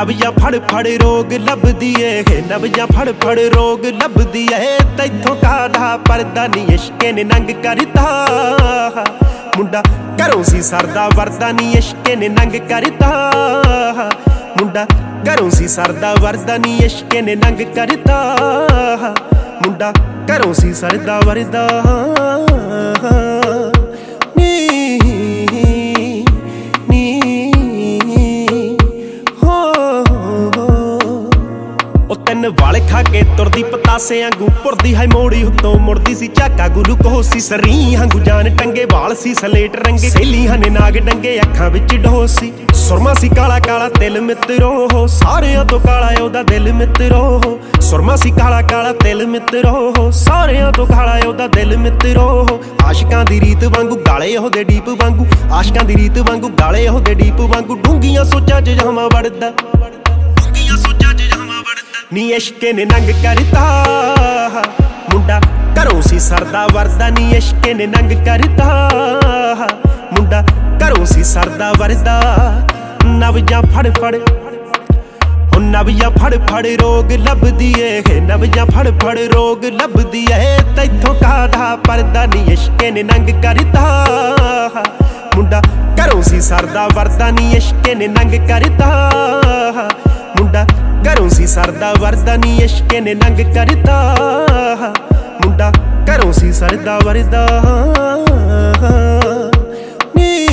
ਨਵੀਆਂ ਫੜ ਫੜ ਰੋਗ ਲੱਭਦੀ ਏ ਨਵੀਆਂ ਫੜ ਫੜ ਰੋਗ ਲੱਭਦੀ ਏ ਤੈਥੋਂ ਕਾਹਦਾ ਪਰਦਾ ਨੀ ਇਸ਼ਕੇ ਨੇ ਨੰਗ ਕਰਤਾ ਮੁੰਡਾ ਘਰੋਂ ਸੀ ਸਰਦਾ ਵਰਦਾ ਨੀ ਇਸ਼ਕੇ ਨੇ ਨੰਗ ਕਰਤਾ ਮੁੰਡਾ ਘਰੋਂ ਸੀ ਸਰਦਾ ਵਰਦਾ ਨੀ ਇਸ਼ਕੇ ਨੇ ਨੰਗ ਕਰਤਾ ਮੁੰਡਾ ਘਰੋਂ ਸੀ ਸਰਦਾ ਵਰਦਾ ਵਾਲੇ ਖਾ ਕੇ ਤੁਰਦੀ ਪਤਾਸੇ ਆਂਗੂ ਪੁਰਦੀ ਹੈ ਮੋੜੀ ਉੱਤੋਂ ਮੁੜਦੀ ਸੀ ਝਾਕਾ ਗਲੂਕੋਸ ਸੀ ਸਰੀ ਵਾਂਗੂ ਜਾਨ ਟੰਗੇ ਵਾਲ ਸੀ ਸਲੇਟ ਰੰਗੇ ਸਹੇਲੀਆਂ ਨੇ ਨਾਗ ਡੰਗੇ ਅੱਖਾਂ ਵਿੱਚ ਢੋਸ ਸੀ ਸੁਰਮਾ ਸੀ ਕਾਲਾ ਕਾਲਾ ਤਿਲ ਮਿੱਤਰੋ ਸਾਰਿਆਂ ਤੋਂ ਕਾਲਾ ਉਹਦਾ ਦਿਲ ਮਿੱਤਰੋ ਸੁਰਮਾ ਸੀ ਕਾਲਾ ਕਾਲਾ ਤਿਲ ਮਿੱਤਰੋ ਸਾਰਿਆਂ ਤੋਂ ਕਾਲਾ ਉਹਦਾ ਦਿਲ ਮਿੱਤਰੋ ਆਸ਼ਿਕਾਂ ਦੀ ਰੀਤ ਵਾਂਗੂ ਗਾਲੇ ਉਹਦੇ ਡੀਪ ਵਾਂਗੂ ਆਸ਼ਿਕਾਂ ਦੀ ਰੀਤ ਵਾਂਗੂ ਗਾਲੇ ਉਹਦੇ ਡੀਪ ਵਾਂਗੂ ਡੂੰਘੀਆਂ ਸੋਚਾਂ 'ਚ ਜਾਵਾਂ ਵੜਦਾ ਨੀ ਇਸ਼ਕੇ ਨੇ ਨੰਗ ਕਰਤਾ ਮੁੰਡਾ ਘਰੋਂ ਸੀ ਸਰਦਾ ਵਰਦਾ ਨੀ ਇਸ਼ਕੇ ਨੇ ਨੰਗ ਕਰਤਾ ਮੁੰਡਾ ਘਰੋਂ ਸੀ ਸਰਦਾ ਵਰਦਾ ਨਵੀਆਂ ਫੜ ਫੜ ਨਵੀਆਂ ਫੜ ਫੜ ਰੋਗ ਲੱਭਦੀ ਏ ਨਵੀਆਂ ਫੜ ਫੜ ਰੋਗ ਲੱਭਦੀ ਏ ਤੈਥੋਂ ਕਾਹਦਾ ਪਰਦਾ ਨੀ ਇਸ਼ਕੇ ਨੇ ਨੰਗ ਕਰਤਾ ਮੁੰਡਾ ਘਰੋਂ ਸੀ ਸਰਦਾ ਵਰਦਾ ਨੀ ਇਸ਼ਕੇ ਨੇ ਨੰਗ ਕਰਤਾ ਮੁੰਡਾ ਘਰੋਂ ਸੀ ਸਰਦਾ ਵਰਦਾ ਨੀ ਇਸ਼ਕੇ ਨੇ ਨੰਗ ਕਰਤਾ ਮੁੰਡਾ ਘਰੋਂ ਸੀ ਸਰਦਾ ਵਰਦਾ ਨੀ